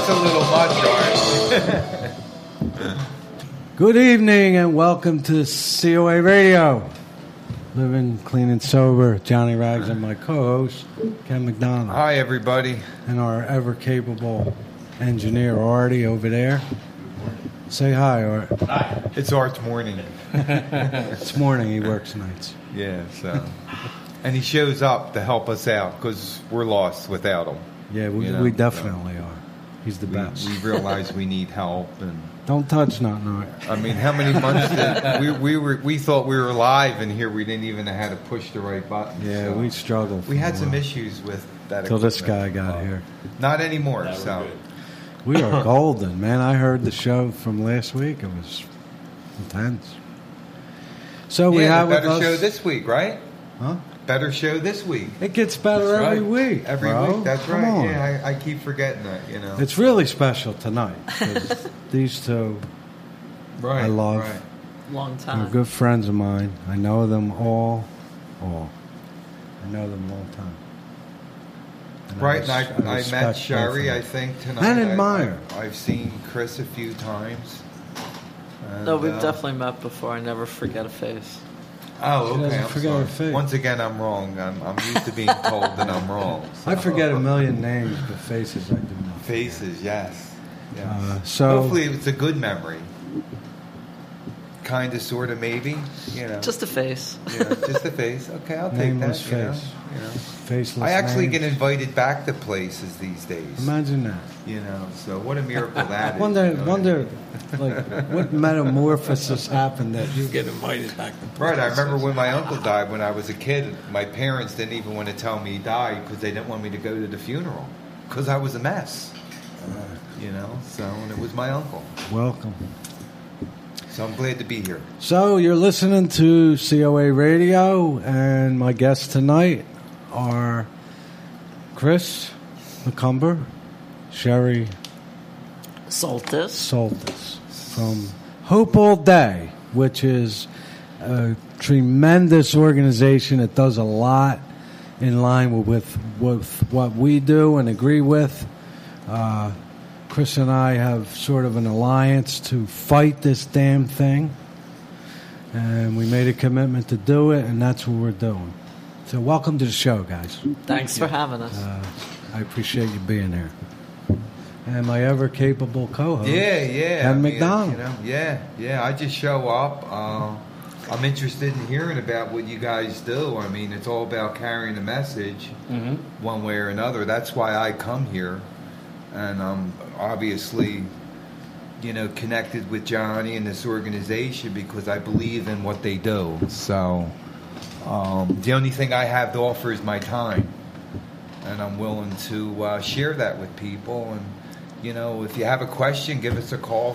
a little much, Art. Good evening and welcome to COA Radio. Living Clean and Sober, Johnny Rags and my co-host, Ken McDonald. Hi, everybody. And our ever-capable engineer, Artie, over there. Say hi, Art. Hi. It's Art's morning. It's morning, he works nights. Yeah, so. And he shows up to help us out because we're lost without him. Yeah, we definitely are. He's the best. We realize we need help. And don't touch nothing, Art. I mean, how many months did we thought we were live, and here we didn't even know how to push the right button. Yeah, so we struggled. We had some issues with that until this guy got here. Not anymore, so. We are golden, man. I heard the show from last week. It was intense. So we have a better show this week, right? Huh? Better show this week. It gets better every week. Every week, that's right. On. Yeah, I keep forgetting that, you know. It's really special tonight. These two, I love. Right. Long time. They're good friends of mine. I know them all. I know them a long time. And right, I met Sherry, I think, tonight. And admire. I've seen Chris a few times. And, no, we've definitely met before. I never forget a face. Oh, okay. I'm sorry. Once again, I'm wrong. I'm used to being told that I'm wrong. So. I forget a million names, but faces I do not. Faces, yes. So hopefully it's a good memory. Kind of, sort of, maybe. You know, just a face. Yeah, just a face. Okay, I'll take Nameless that. face. You know. Faceless. I actually names. get invited back to places these days. Imagine that. You know, so what a miracle that is. Wonder, like, what metamorphosis happened that you get invited back to places. Right, I remember when my uncle died when I was a kid. My parents didn't even want to tell me he died because they didn't want me to go to the funeral because I was a mess. You know, so and it was my uncle. Welcome. So I'm glad to be here. So you're listening to COA Radio, and my guests tonight are Chris McCumber, Sherry Soltis from Hope All Day, which is a tremendous organization that does a lot in line with what we do and agree with. Chris and I have sort of an alliance to fight this damn thing, and we made a commitment to do it, and that's what we're doing. So welcome to the show, guys. Thanks for having us. I appreciate you being here. And my ever-capable co-host, Ken McDonald. You know, yeah, I just show up. I'm interested in hearing about what you guys do. I mean, it's all about carrying a message one way or another. That's why I come here. And I'm obviously, you know, connected with Johnny and this organization because I believe in what they do. So the only thing I have to offer is my time. And I'm willing to share that with people. And, you know, if you have a question, give us a call,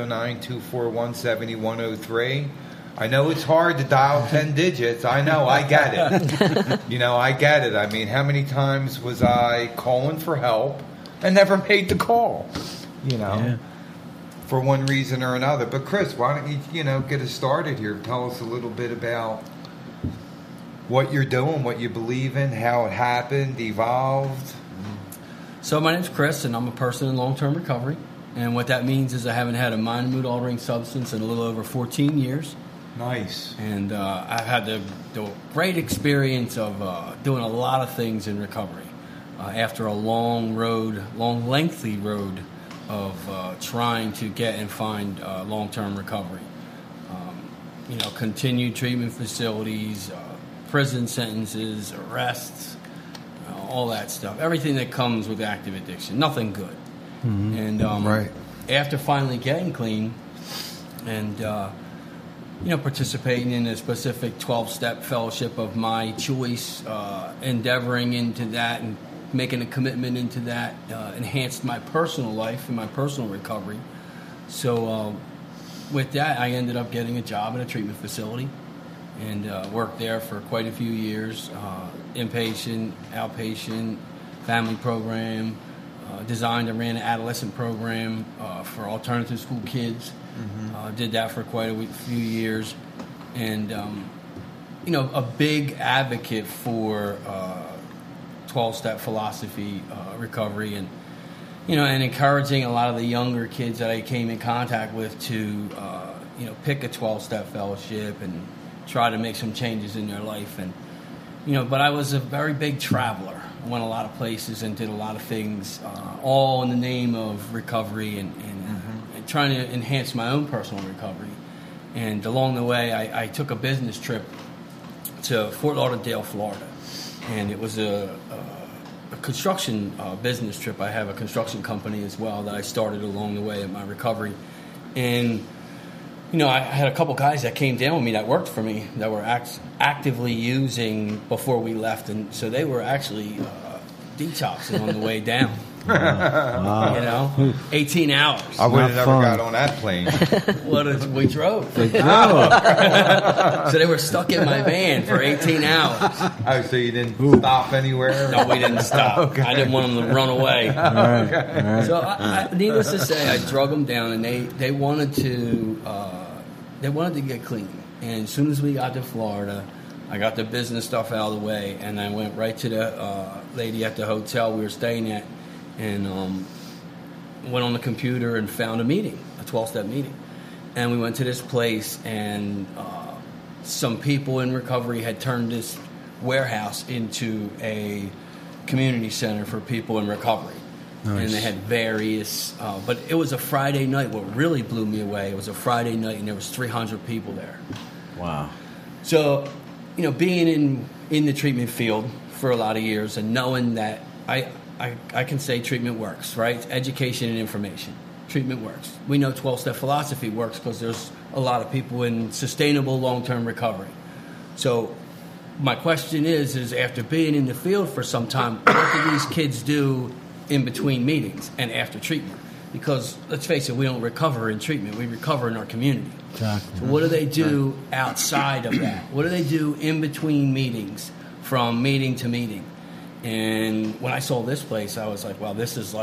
609-241-7103. I know it's hard to dial 10 digits. I know. I get it. You know, I get it. I mean, how many times was I calling for help and never made the call, you know, for one reason or another. But Chris, why don't you get us started here? Tell us a little bit about what you're doing, what you believe in, how it happened, evolved. So my name's Chris, and I'm a person in long-term recovery. And what that means is I haven't had a mind and mood-altering substance in a little over 14 years. Nice. And I've had the great experience of doing a lot of things in recovery. After a long, lengthy road of trying to get and find long-term recovery. Continued treatment facilities, prison sentences, arrests, all that stuff. Everything that comes with active addiction. Nothing good. Mm-hmm. And after finally getting clean and, participating in a specific 12-step fellowship of my choice, endeavoring into that and making a commitment into that enhanced my personal life and my personal recovery. So with that, I ended up getting a job in a treatment facility and worked there for quite a few years, inpatient, outpatient, family program, designed and ran an adolescent program for alternative school kids. Mm-hmm. Did that for quite a few years. And, a big advocate for 12-step philosophy recovery. And, and encouraging a lot of the younger kids that I came in contact with to, pick a 12-step fellowship and try to make some changes in their life. And, but I was a very big traveler. I went a lot of places and did a lot of things, all in the name of recovery and trying to enhance my own personal recovery. And along the way, I took a business trip to Fort Lauderdale, Florida. And it was a construction business trip. I have a construction company as well that I started along the way in my recovery. And, I had a couple guys that came down with me that worked for me that were actively using before we left. And so they were actually detoxing on the way down. Wow. 18 hours. I would have never got on that plane. We drove. So they were stuck in my van for 18 hours. Oh, so you didn't stop anywhere? No, we didn't stop. Okay. I didn't want them to run away. All right. So, needless to say, I drug them down, and they wanted to get clean. And as soon as we got to Florida, I got the business stuff out of the way, and I went right to the lady at the hotel we were staying at, and went on the computer and found a meeting, a 12-step meeting. And we went to this place, and some people in recovery had turned this warehouse into a community center for people in recovery. Nice. And they had various, but it was a Friday night. What really blew me away, it was a Friday night, and there was 300 people there. Wow. So, being in the treatment field for a lot of years and knowing that I can say treatment works, right? Education and information. Treatment works. We know 12-step philosophy works because there's a lot of people in sustainable long-term recovery. So my question is after being in the field for some time, what do these kids do in between meetings and after treatment? Because let's face it, we don't recover in treatment. We recover in our community. Exactly. So what do they do outside of that? What do they do in between meetings, from meeting to meeting? And when I saw this place, I was like, wow, this is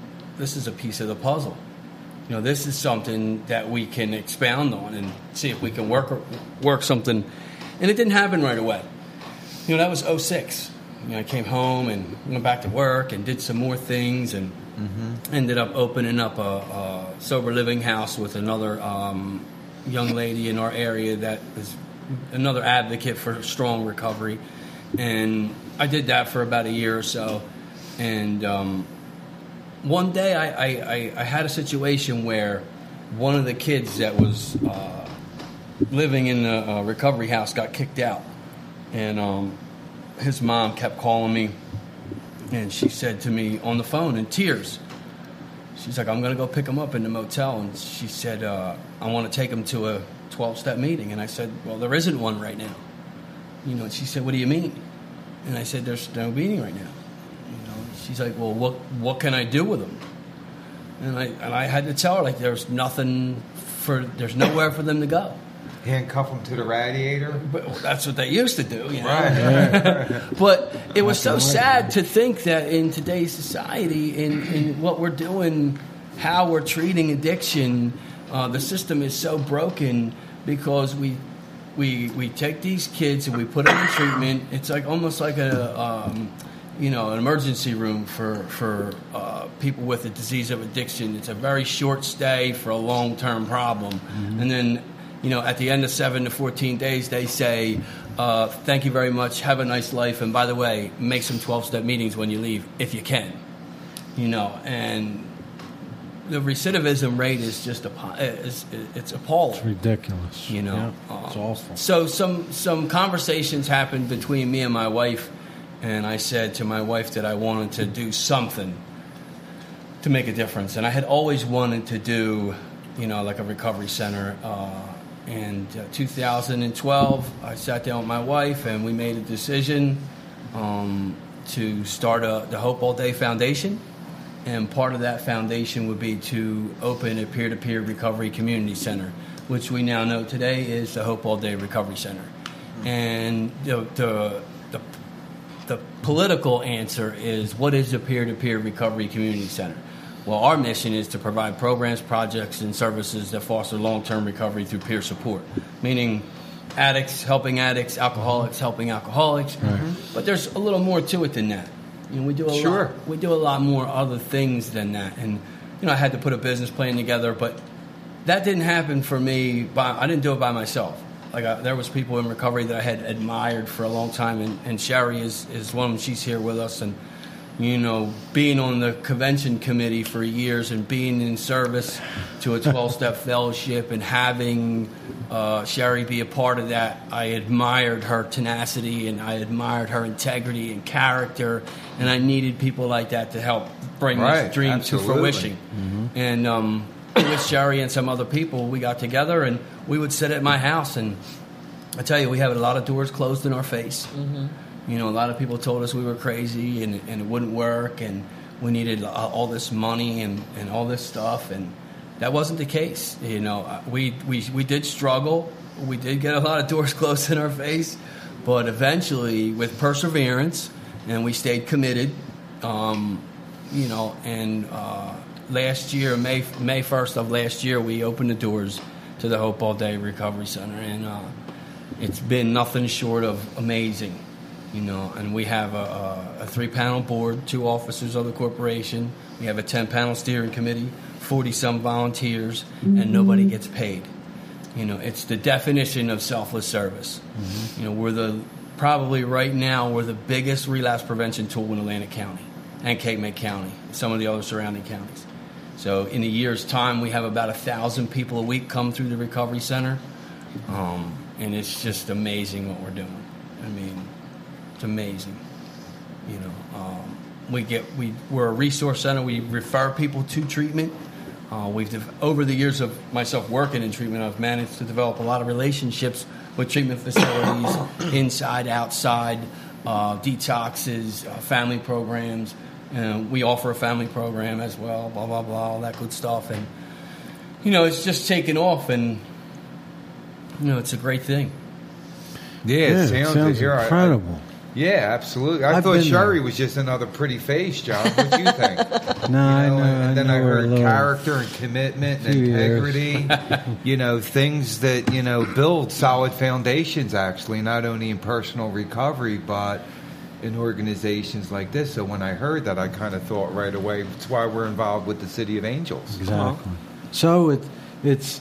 a piece of the puzzle. This is something that we can expound on and see if we can work something. And it didn't happen right away. That was 2006. I came home and went back to work and did some more things and ended up opening up a sober living house with another young lady in our area that is another advocate for strong recovery. And I did that for about a year or so. And one day I had a situation where one of the kids that was living in the recovery house got kicked out. And his mom kept calling me. And she said to me on the phone in tears, she's like, I'm going to go pick him up in the motel. And she said, I want to take him to a 12-step meeting. And I said, well, there isn't one right now. And she said, what do you mean? And I said, there's no meeting right now. She's like, well, what can I do with him? And I had to tell her, there's nowhere for them to go. Handcuff them to the radiator? But that's what they used to do, Right. But it was so sad to think that in today's society, in what we're doing, how we're treating addiction, the system is so broken because we take these kids and we put them in treatment. It's almost like an emergency room for people with a disease of addiction. It's a very short stay for a long-term problem. Mm-hmm. And then, at the end of 7 to 14 days, they say, thank you very much, have a nice life, and by the way, make some 12-step meetings when you leave, if you can. And the recidivism rate is just it's appalling. It's ridiculous. Yeah, it's awful. So some conversations happened between me and my wife, and I said to my wife that I wanted to do something to make a difference. And I had always wanted to do, like a recovery center. In 2012, I sat down with my wife, and we made a decision to start the Hope All Day Foundation. And part of that foundation would be to open a peer-to-peer recovery community center, which we now know today is the Hope All Day Recovery Center. And the political answer is, what is a peer-to-peer recovery community center? Well, our mission is to provide programs, projects, and services that foster long-term recovery through peer support, meaning addicts helping addicts, alcoholics helping alcoholics. Right. But there's a little more to it than that. we do a lot more other things than that. And I had to put a business plan together, but that didn't happen for me. I didn't do it by myself. There was people in recovery that I had admired for a long time, and Sherry is one of them. She's here with us, and being on the convention committee for years and being in service to a 12-step fellowship and having Sherry be a part of that, I admired her tenacity and I admired her integrity and character, and I needed people like that to help bring this dream to fruition. Mm-hmm. And with Sherry and some other people, we got together and we would sit at my house, and I tell you, we had a lot of doors closed in our face. Mm-hmm. A lot of people told us we were crazy and it wouldn't work and we needed all this money and all this stuff, and that wasn't the case. We did struggle. We did get a lot of doors closed in our face, but eventually, with perseverance, and we stayed committed, and last year, May 1st of last year, we opened the doors to the Hope All Day Recovery Center, and it's been nothing short of amazing. And we have a 3-panel board, 2 officers of the corporation. We have a 10-panel steering committee, 40-some volunteers, and nobody gets paid. It's the definition of selfless service. Mm-hmm. We're probably right now, we're the biggest relapse prevention tool in Atlantic County and Cape May County, some of the other surrounding counties. So in a year's time, we have about 1,000 people a week come through the recovery center, and it's just amazing what we're doing. It's amazing. We're a resource center. We refer people to treatment. Over the years of myself working in treatment, I've managed to develop a lot of relationships with treatment facilities, inside, outside, detoxes, family programs. We offer a family program as well, blah, blah, blah, all that good stuff. And, it's just taken off, and, it's a great thing. Yeah, it sounds incredible. Yeah, absolutely. I thought Sherry was just another pretty face, John. What do you think? And then I heard character and commitment and integrity. Things that, build solid foundations, actually, not only in personal recovery, but in organizations like this. So when I heard that, I kind of thought right away, that's why we're involved with the City of Angels. Exactly. So it's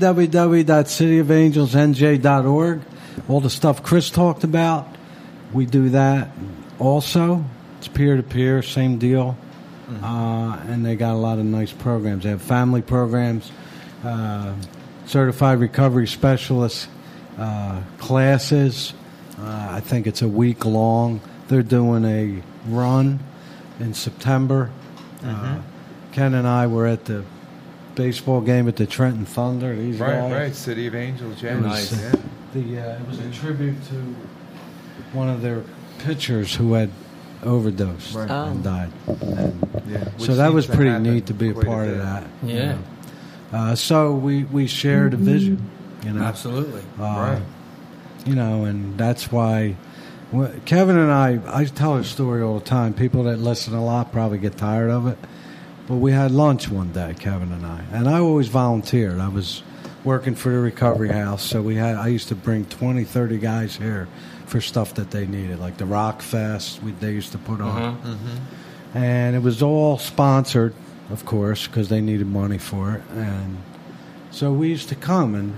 www.cityofangelsnj.org. All the stuff Chris talked about, we do that also. It's peer-to-peer, same deal. Mm-hmm. And they got a lot of nice programs. They have family programs, certified recovery specialist classes. I think it's a week long. They're doing a run in September. Mm-hmm. Ken and I were at the baseball game at the Trenton Thunder. These guys. Right, City of Angels. Yeah, nice. It was a tribute to one of their pitchers who had overdosed and died. So that was pretty neat to be a part of that. Yeah. So we shared a vision. Absolutely. Right. And that's why Kevin and I tell a story all the time. People that listen a lot probably get tired of it. But we had lunch one day, Kevin and I always volunteered. I was working for the recovery house, so I used to bring 20, 30 guys here for stuff that they needed, like the Rock Fest they used to put on. Mm-hmm. Mm-hmm. And it was all sponsored, of course, because they needed money for it. And so we used to come, and,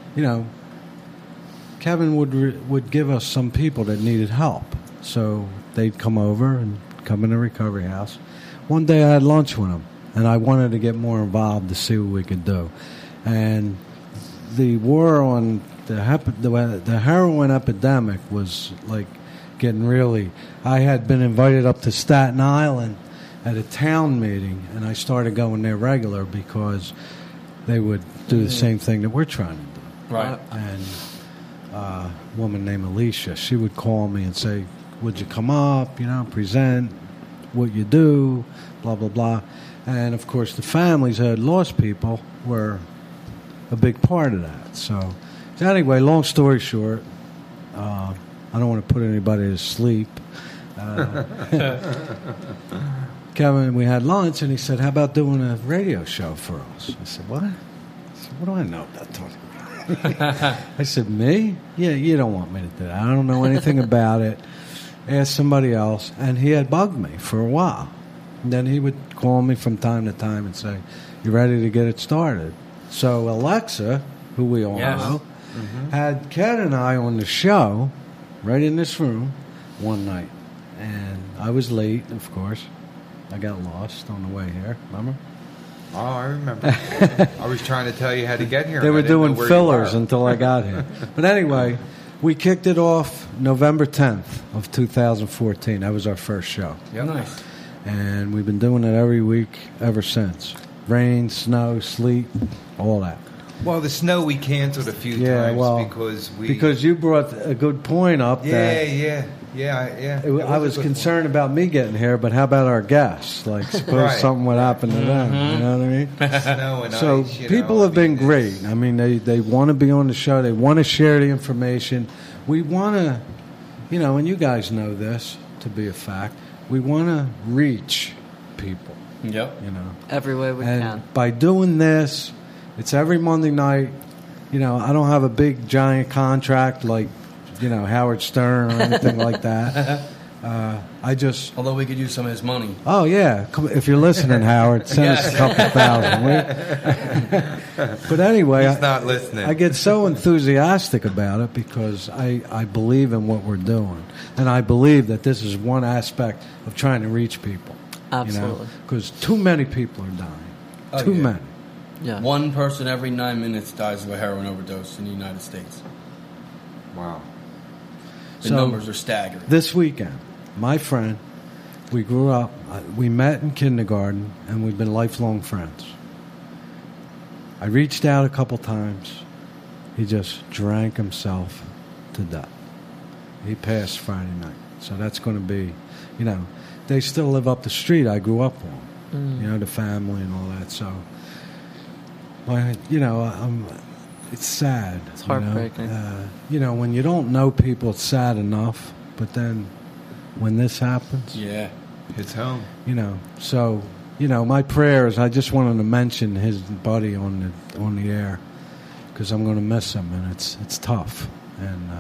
Kevin would give us some people that needed help. So they'd come over and come in the recovery house. One day I had lunch with him, and I wanted to get more involved to see what we could do. And the war on the heroin epidemic was like getting really... I had been invited up to Staten Island at a town meeting, and I started going there regular because they would do the same thing that we're trying to do. Right. And a woman named Alicia, she would call me and say, would you come up, present what you do, blah, blah, blah. And, of course, the families that had lost people were a big part of that. So anyway, long story short, I don't want to put anybody to sleep. Kevin, we had lunch, and he said, how about doing a radio show for us? I said, what? I said, what do I know about talking about? I said, me? Yeah, you don't want me to do that. I don't know anything about it. asked somebody else, and he had bugged me for a while. And then he would call me from time to time and say, "You ready to get it started?" So Alexa, who we all know, had Ken and I on the show right in this room one night. And I was late, of course. I got lost on the way here. Remember? Oh, I remember. I was trying to tell you how to get here. They were doing fillers you until I got here. But anyway, we kicked it off November 10th of 2014. That was our first show. Yep. Nice. And we've been doing it every week ever since. Rain, snow, sleet, all that. Well, the snow we canceled a few times because you brought a good point up. Yeah. I was concerned about me getting here, but how about our guests? Like, suppose something would happen to them. You know what I mean? Snow and so ice, people have been great. I mean, they want to be on the show. They want to share the information. We want to, and you guys know this to be a fact. We want to reach people. Yep. Every way we can. By doing this, it's every Monday night. I don't have a big giant contract like, Howard Stern or anything like that. Although we could use some of his money. Oh, yeah. If you're listening, Howard, send us a couple thousand. But anyway, he's not listening. I get so enthusiastic about it because I believe in what we're doing. And I believe that this is one aspect of trying to reach people. Absolutely. Because too many people are dying. Too many. Yeah. One person every 9 minutes dies of a heroin overdose in the United States. Wow. The numbers are staggering. This weekend, my friend, we grew up, we met in kindergarten, and we've been lifelong friends. I reached out a couple times. He just drank himself to death. He passed Friday night. So that's going to be, they still live up the street I grew up on, the family and all that. So, it's sad. It's heartbreaking. When you don't know people, it's sad enough. But then when this happens... Yeah. It's home. So, my prayers, I just wanted to mention his buddy on the air because I'm going to miss him, and it's tough. And,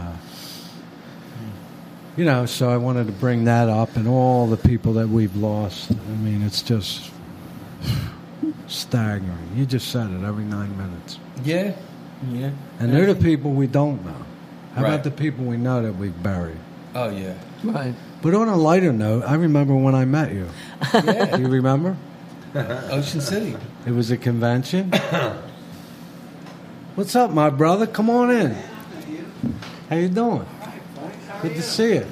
so I wanted to bring that up and all the people that we've lost. I mean, it's just staggering. You just said it every 9 minutes. Yeah. Yeah. And they're the people we don't know. How about the people we know that we've buried? Oh, yeah. Right. But on a lighter note, I remember when I met you. Yeah. Do you remember? Ocean City. It was a convention. What's up, my brother? Come on in. How you doing? Good to see you.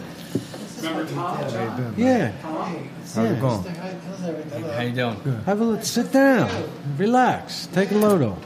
Yeah. How's it going? How you doing? Good. Sit down. Relax. Take a load off.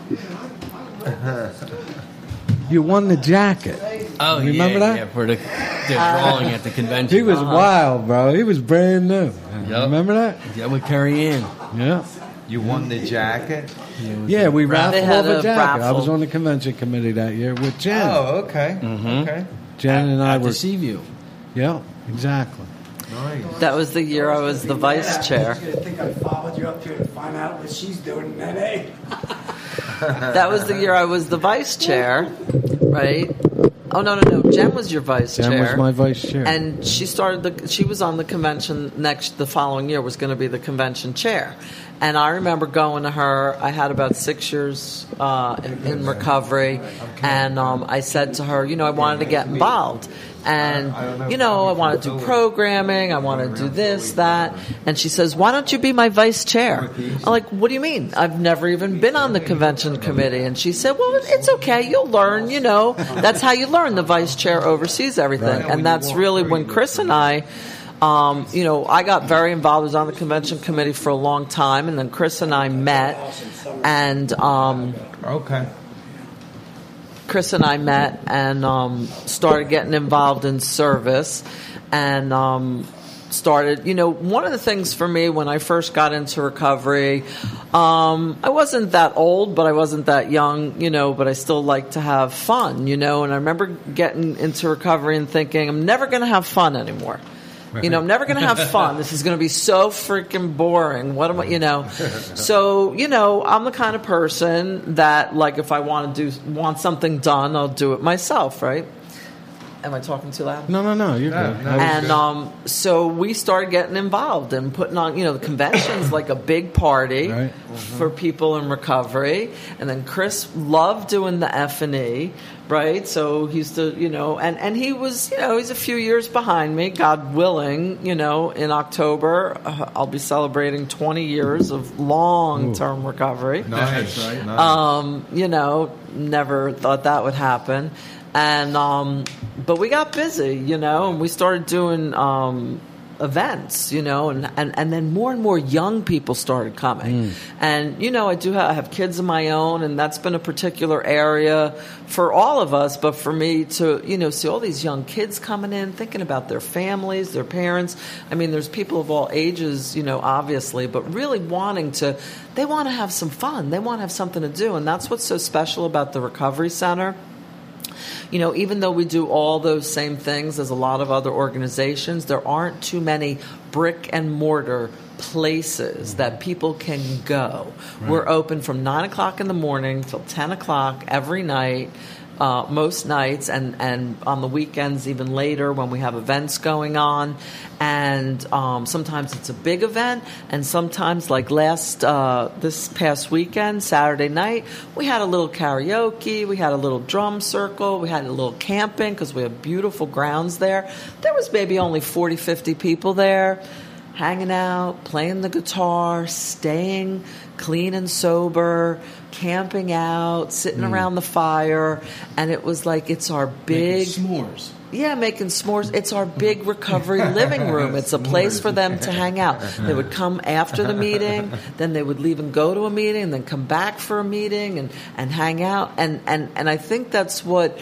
You won the jacket. Oh, remember that? Yeah, for the drawing at the convention. He was wild, bro. He was brand new. Yep. Remember that? Yeah, with Carrie Ann. Yeah. You won the jacket? Yeah, we raffled off a jacket. Raffle. I was on the convention committee that year with Jen. Oh, okay. Okay. Jen and I At were... the Seaview. Yeah, exactly. Nice. That was the year I was the vice chair. I think I followed you up here to find out what she's doing in NA. That was the year I was the vice chair, right? Oh, no. Jen was your vice chair. Jen was my vice chair. And she was on the convention the following year was going to be the convention chair. And I remember going to her. I had about 6 years in recovery. And I said to her, I wanted to get involved. And, I want to do programming. I want to do this, that. And she says, why don't you be my vice chair? I'm like, what do you mean? I've never even been on the convention committee. And she said, well, it's okay. You'll learn, That's how you learn. The vice chair oversees everything. And that's really when Chris and I... I got very involved. I was on the convention committee for a long time, and then Chris and I met, and Chris and I met and started getting involved in service, and started. One of the things for me when I first got into recovery, I wasn't that old, but I wasn't that young, but I still like to have fun, and I remember getting into recovery and thinking, I'm never going to have fun anymore. I'm never going to have fun. This is going to be so freaking boring. What am I, So, I'm the kind of person that, like, if I want something done, I'll do it myself, right? Am I talking too loud? No, you're No, good. no. And so we started getting involved and putting on, the convention's like a big party Right. for people in recovery. And then Chris loved doing the F&E, right? So he used to, and he was, he's a few years behind me, God willing. In October, I'll be celebrating 20 years of long-term recovery. Nice. That's right. Nice. Never thought that would happen. And but we got busy, and we started doing events, and then more and more young people started coming. And I have kids of my own, and that's been a particular area for all of us, but for me to see all these young kids coming in, thinking about their families, their parents. I mean, there's people of all ages, obviously, but really they want to have some fun, they want to have something to do, and that's what's so special about the Recovery Center. Even though we do all those same things as a lot of other organizations, there aren't too many brick and mortar places that people can go. Right. We're open from 9 o'clock in the morning till 10 o'clock every night. Most nights, and on the weekends even later when we have events going on. And sometimes it's a big event, and sometimes like this past weekend, Saturday night, we had a little karaoke, we had a little drum circle, we had a little camping because we have beautiful grounds there. There was maybe only 40, 50 people there, hanging out, playing the guitar, staying clean and sober, camping out, sitting around the fire, and it was like it's our big making s'mores. Yeah, making s'mores. It's our big recovery living room. It's a place for them to hang out. They would come after the meeting, then they would leave and go to a meeting, and then come back for a meeting and hang out. And I think that's what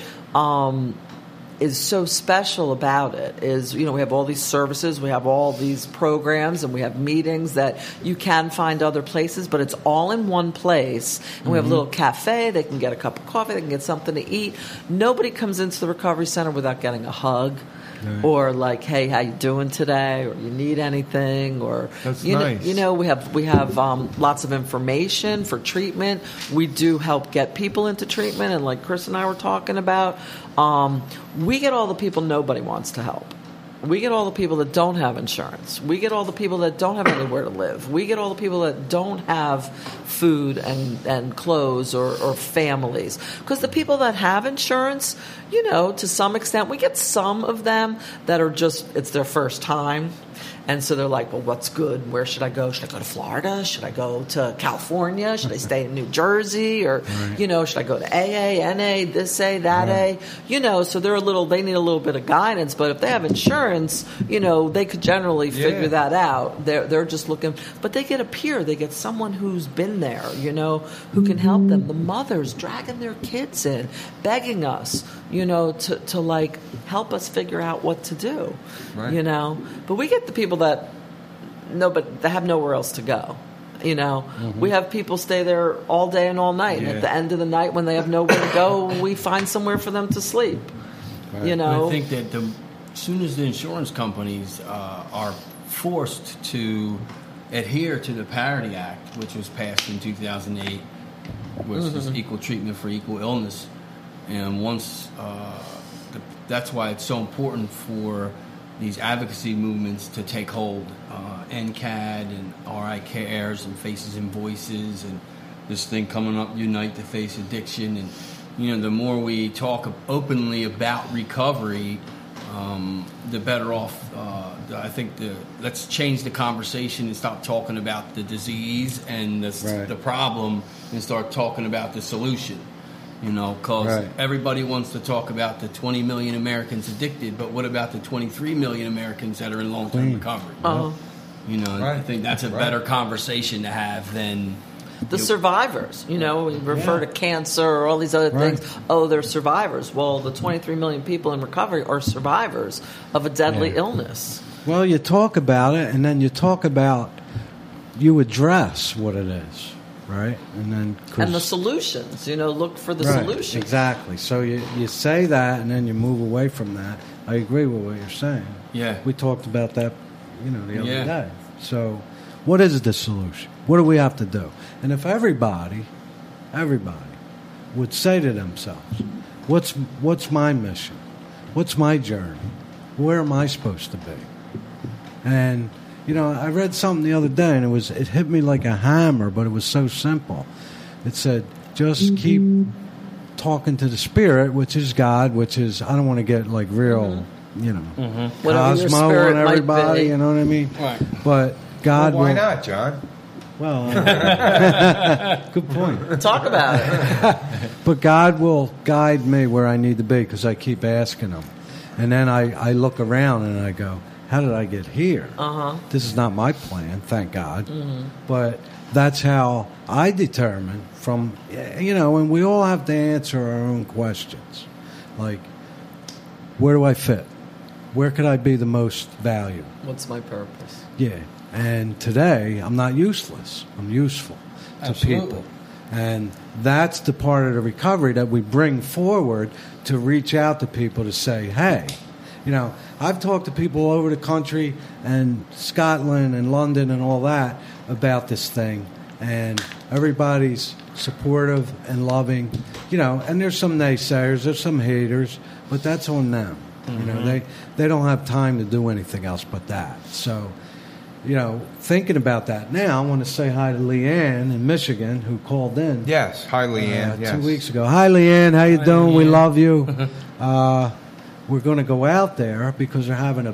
is so special about it is, we have all these services, we have all these programs, and we have meetings that you can find other places, but it's all in one place. And we have a little cafe, they can get a cup of coffee, they can get something to eat. Nobody comes into the Recovery Center without getting a hug. Right. Or like, hey, how you doing today? Or you need anything? Or that's nice. Nice. We have lots of information for treatment. We do help get people into treatment, and like Chris and I were talking about, we get all the people nobody wants to help. We get all the people that don't have insurance. We get all the people that don't have anywhere to live. We get all the people that don't have food and clothes or families. Because the people that have insurance, to some extent, we get some of them that are just, it's their first time. And so they're like, well, what's good? Where should I go? Should I go to Florida? Should I go to California? Should I stay in New Jersey? Or, right. Should I go to AA, NA, this A, that right. A? So they need a little bit of guidance. But if they have insurance, they could generally figure that out. They're just looking. But they get a peer. They get someone who's been there, who can help them. The mothers dragging their kids in, begging us, to like help us figure out what to do, right. But we get the people that they have nowhere else to go. We have people stay there all day and all night. And at the end of the night, when they have nowhere to go, we find somewhere for them to sleep. Right. I think that as soon as the insurance companies are forced to adhere to the Parity Act, which was passed in 2008, which is equal treatment for equal illness, and once that's why it's so important for these advocacy movements to take hold. NCAD and RI Cares and Faces and Voices and this thing coming up, Unite to Face Addiction. And, the more we talk openly about recovery, the better off. I think let's change the conversation and stop talking about the disease and the problem and start talking about the solution. Because everybody wants to talk about the 20 million Americans addicted, but what about the 23 million Americans that are in long-term recovery? I think that's a better conversation to have than the survivors. We refer to cancer or all these other things. Oh, they're survivors. Well, the 23 million people in recovery are survivors of a deadly illness. Well, you talk about it, and then you address what it is. Right, and the solutions. Look for the solutions. Exactly. So you say that, and then you move away from that. I agree with what you're saying. Yeah, we talked about that, the other day. So, what is the solution? What do we have to do? And if everybody would say to themselves, "What's my mission? what's my journey? Where am I supposed to be? And, I read something the other day, and it hit me like a hammer, but it was so simple. It said, just keep talking to the Spirit, which is God, which is, I don't want to get like real, Whatever your Cosmo spirit and everybody, might be. you know what I mean? Right. But God Why will... not, John? Well, good point. Talk about it. But God will guide me where I need to be because I keep asking Him. And then I look around and I go, how did I get here? This is not my plan, thank God. But that's how I determine from, and we all have to answer our own questions. Like, where do I fit? Where could I be the most valuable? What's my purpose? Yeah. And today, I'm not useless. I'm useful to Absolutely. people. And that's the part of the recovery that we bring forward to reach out to people to say, hey, I've talked to people all over the country and Scotland and London and all that about this thing. And everybody's supportive and loving, and there's some naysayers, there's some haters, but that's on them. They don't have time to do anything else but that. So, thinking about that now, I want to say hi to Leanne in Michigan who called in. Yes. Hi, Leanne. Yes. 2 weeks ago. Hi, Leanne. How you doing? We love you. We're going to go out there because they're having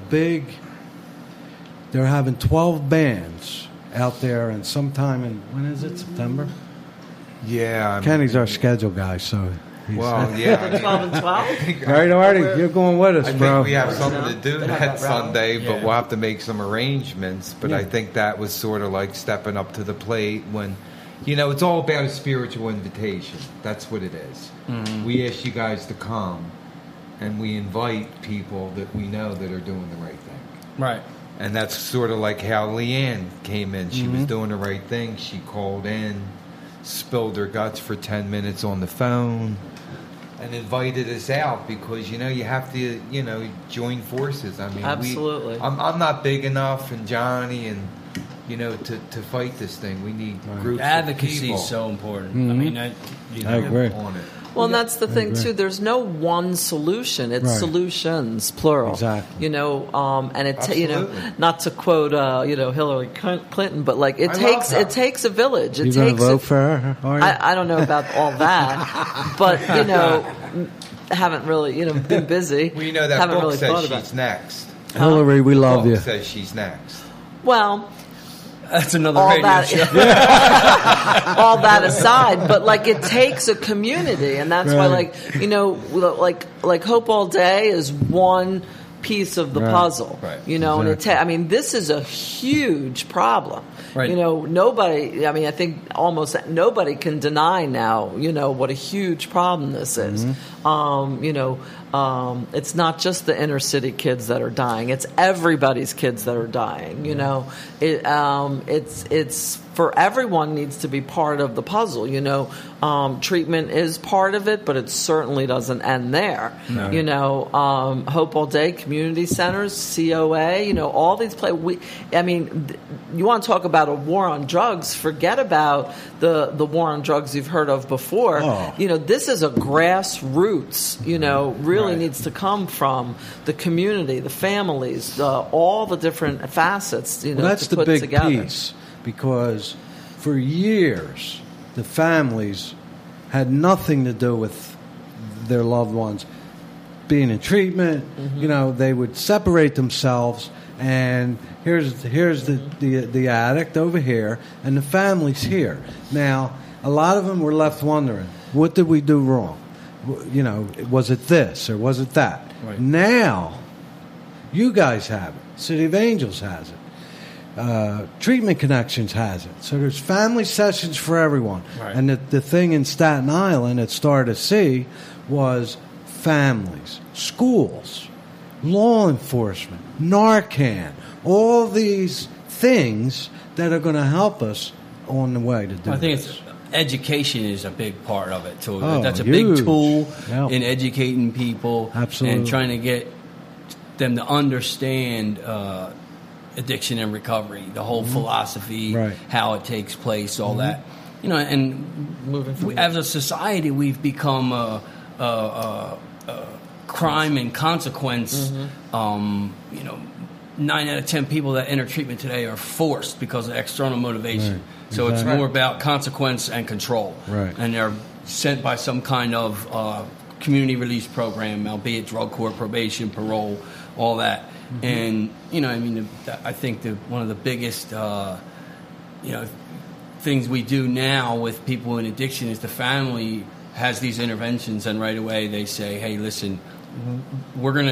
12 bands out there, and sometime in, when is it, September? Yeah. Kenny's our schedule guy, so he's... Well, yeah. The 12 and 12? All right, Artie, you're going with us, I bro. think we have something to do that Sunday, but we'll have to make some arrangements. But I think that was sort of like stepping up to the plate when, it's all about a spiritual invitation. That's what it is. We ask you guys to come, and we invite people that we know that are doing the right thing. Right. And that's sort of like how Leanne came in. She was doing the right thing. She called in, spilled her guts for 10 minutes on the phone, and invited us out because, you have to, join forces. I mean, Absolutely. I'm not big enough, and Johnny, and, to fight this thing. We need groups Advocacy of people is so important. I mean, I agree. on it. Well, and that's the thing, too. There's no one solution. It's Right. solutions, plural. Exactly. And it, Absolutely. not to quote, Hillary Clinton, but like I love her. it takes a village. It You going to takes vote for her, Artie? I don't know about all that, but haven't really been busy. Well, that haven't book really thought says about she's it. next. Hillary, we love Book you. says she's next. Well, That's another all radio that, show. all that aside, but like it takes a community, and that's why, Right. like Hope All Day is one piece of the Right. puzzle, Right. and Exactly. this is a huge problem. Right. Nobody. I mean, I think almost nobody can deny now. What a huge problem this is. It's not just the inner city kids that are dying; it's everybody's kids that are dying. It's for everyone needs to be part of the puzzle. Treatment is part of it, but it certainly doesn't end there. No. Hope All Day community centers, COA. All these you want to talk about a war on drugs? Forget about the war on drugs you've heard of before. Oh. This is a grassroots. Really Right. needs to come from the community, the families, all the different facets. Well, that's to the put big together. piece, because for years the families had nothing to do with their loved ones being in treatment. They would separate themselves, and here's the addict over here, and the family's here. Now, a lot of them were left wondering, what did we do wrong? Was it this or was it that? Right. Now, you guys have it. City of Angels has it. Treatment Connections has it. So there's family sessions for everyone. Right. And the thing in Staten Island at Star to See was families, schools, law enforcement, Narcan, all these things that are going to help us on the way to do I think this. education is a big part of it too. Oh, That's a huge. big tool Yeah. in educating people Absolutely. and trying to get them to understand addiction and recovery, the whole philosophy, Right. how it takes place, all that. And Moving from as a society, we've become crime and consequence. 9 out of 10 people that enter treatment today are forced because of external motivation. Right. So Exactly. it's more about consequence and control. Right. And they're sent by some kind of community release program, albeit drug court, probation, parole, all that. And, I think one of the biggest, things we do now with people in addiction is the family has these interventions, and right away they say, hey, listen, we're going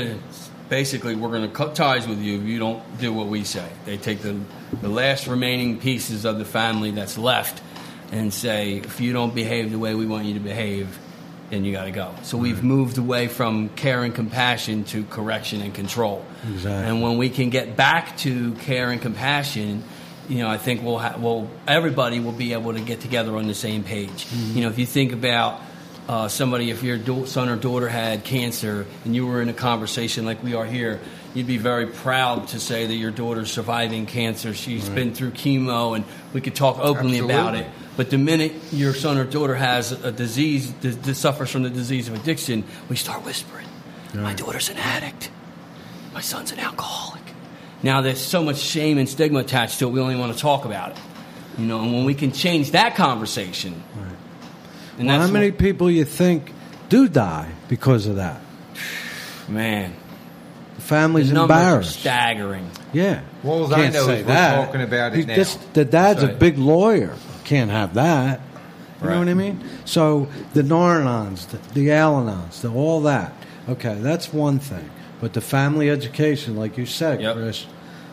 to cut ties with you if you don't do what we say. They take the last remaining pieces of the family that's left and say, if you don't behave the way we want you to behave, then you got to go. So we've moved away from care and compassion to correction and control. Exactly. And when we can get back to care and compassion, I think everybody will be able to get together on the same page. If you think about somebody, if your son or daughter had cancer and you were in a conversation like we are here, you'd be very proud to say that your daughter's surviving cancer. She's been through chemo, and we could talk openly about it. But the minute your son or daughter has a disease, that suffers from the disease of addiction, we start whispering, my daughter's an addict. My son's an alcoholic. Now there's so much shame and stigma attached to it, we only want to talk about it. And when we can change that conversation. Right. And Well, that's how many people you think do die because of that? Man, The family's the numbers are embarrassed. staggering. Yeah. Well, as I Can't know, say is we're that. talking about it now. The dad's That's a right. big lawyer. Can't have that. You know Right. what I mean? So the Nar-Anons, the Al-Anons, all that. Okay, that's one thing. But the family education, like you said, Yep. Chris,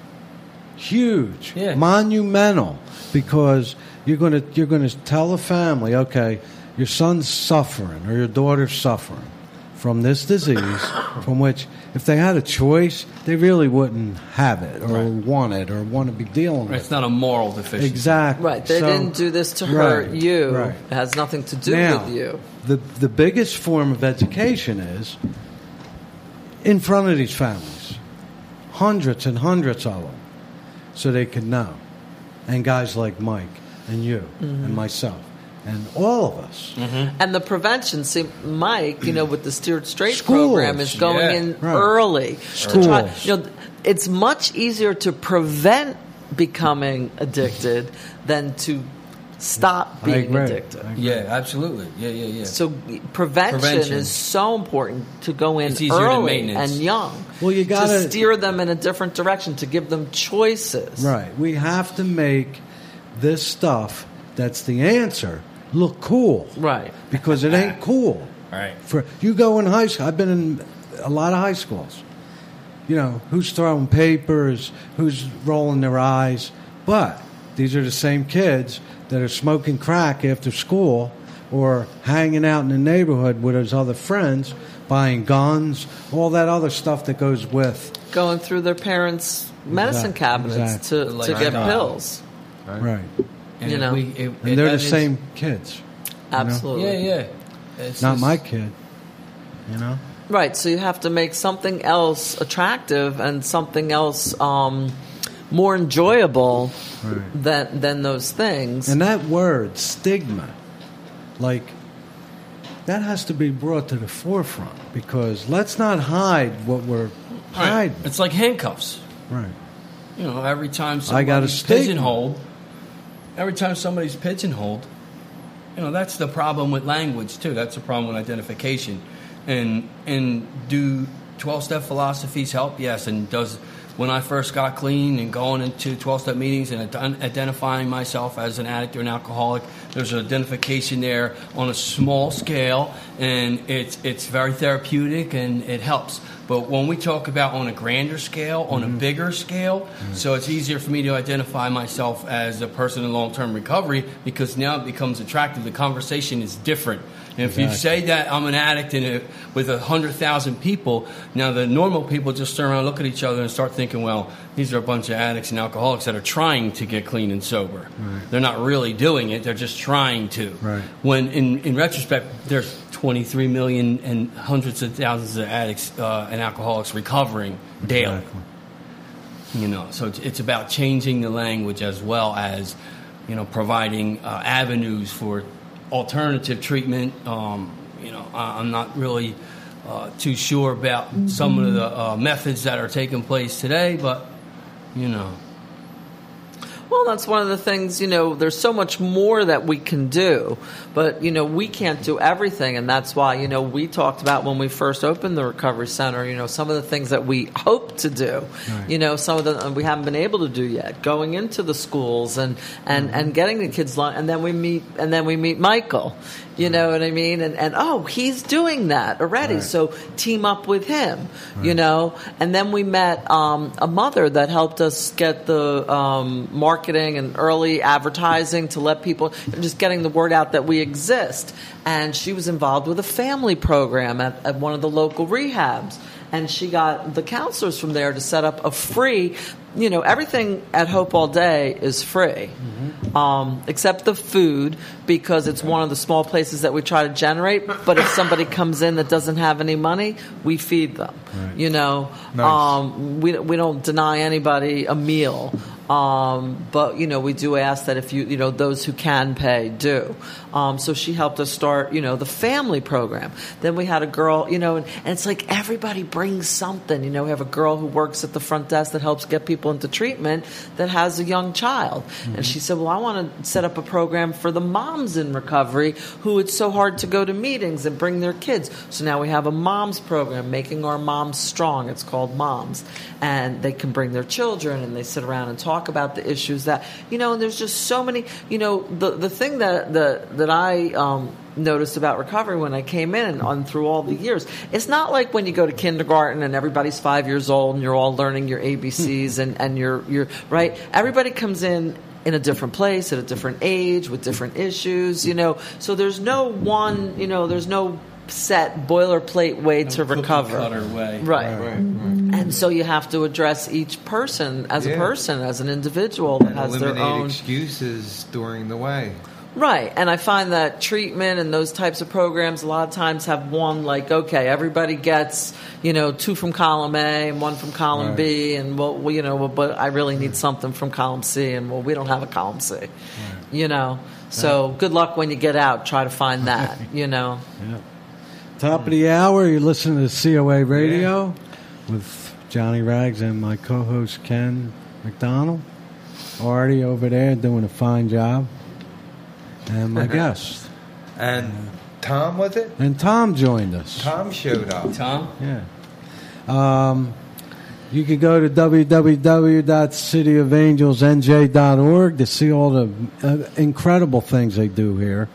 huge, Yeah. monumental, because you're gonna tell a family, okay, your son's suffering or your daughter's suffering from this disease, from which if they had a choice, they really wouldn't have it or want it or want to be dealing with It's not a moral deficiency. Exactly. Right. They So- didn't do this to hurt Right, you. right. It has nothing to do Now, with you. the biggest form of education is in front of these families, hundreds and hundreds of them, so they could know. And guys like Mike and you and myself and all of us. And the prevention, see, Mike, with the Steered Straight Schools, program is going yeah. in Right. early to try. Schools. It's much easier to prevent becoming addicted than to stop I being agree. addicted. I agree. Yeah, absolutely. Yeah. So prevention Prevention. is so important to go in It's easier than early maintenance. and young. Well, you gotta- to steer them in a different direction, to give them choices. Right. We have to make this stuff that's the answer look cool. Right. Because it ain't cool. Right. For you go in high school, I've been in a lot of high schools. Who's throwing papers, who's rolling their eyes, but these are the same kids that are smoking crack after school or hanging out in the neighborhood with his other friends, buying guns, all that other stuff that goes with. Going through their parents' medicine Exactly. cabinets Exactly. to Like get that. pills. Right. And You if know. And they're the that is- same kids. Absolutely. Yeah. It's Not just- my kid. Right, so you have to make something else attractive and something else more enjoyable Right. than those things. And that word, stigma, that has to be brought to the forefront, because let's not hide what we're Right. hiding. It's like handcuffs. Right. Every time I got a somebody's stigma. pigeonholed, that's the problem with language too. That's the problem with identification. And do 12-step philosophies help? Yes. And when I first got clean and going into 12-step meetings and identifying myself as an addict or an alcoholic, there's an identification there on a small scale, and it's very therapeutic and it helps. But when we talk about on a grander scale, on a bigger scale, so it's easier for me to identify myself as a person in long-term recovery, because now it becomes attractive. The conversation is different. And if you Exactly. say that I'm an addict with 100,000 people, now the normal people just turn around, look at each other, and start thinking, well, these are a bunch of addicts and alcoholics that are trying to get clean and sober. Right. They're not really doing it; they're just trying to. Right. When in retrospect, there's 23 million and hundreds of thousands of addicts and alcoholics recovering daily. Exactly. So it's about changing the language as well as, providing avenues for alternative treatment. I'm not really too sure about some of the methods that are taking place today, but, Well, that's one of the things, there's so much more that we can do, but, we can't do everything. And that's why, we talked about when we first opened the Recovery Center, some of the things that we hope to do, Right. Some of them we haven't been able to do yet, going into the schools and getting the kids lunch. And then we meet Michael, you know what I mean? And oh, he's doing that already. Right. So team up with him, and then we met, a mother that helped us get the, marketing and early advertising to let people, just getting the word out that we exist. And she was involved with a family program at one of the local rehabs. And she got the counselors from there to set up a free, everything at Hope All Day is free, except the food, because it's one of the small places that we try to generate. But if somebody comes in that doesn't have any money, we feed them. Right. Nice. We don't deny anybody a meal. But we do ask that if those who can pay do. So she helped us start, the family program. Then we had a girl, and it's like everybody brings something. We have a girl who works at the front desk that helps get people into treatment that has a young child. Mm-hmm. And she said, well, I want to set up a program for the moms in recovery who it's so hard to go to meetings and bring their kids. So now we have a moms program, Making Our Moms Strong. It's called Moms. And they can bring their children and they sit around and talk about the issues that, and there's just so many, the thing that I noticed about recovery when I came in and on through all the years, it's not like when you go to kindergarten and everybody's 5 years old and you're all learning your ABCs and you're right. Everybody comes in a different place at a different age with different issues, so there's no one, there's no set boilerplate way to recover. Way. Right. And so you have to address each person as a person, as an individual that has their own excuses during the way. Right. And I find that treatment and those types of programs a lot of times have one, like, okay, everybody gets, 2 from column A and 1 from column B, and but I really need something from column C, and we don't have a column C, So good luck when you get out. Try to find that, Yeah. Top of the hour, you're listening to COA Radio with Johnny Rags and my co-host Ken McDonald. Artie over there doing a fine job. And my guest. And Tom, was it? And Tom joined us. Tom showed up. Tom? Yeah. You can go to www.cityofangelsnj.org to see all the incredible things they do here.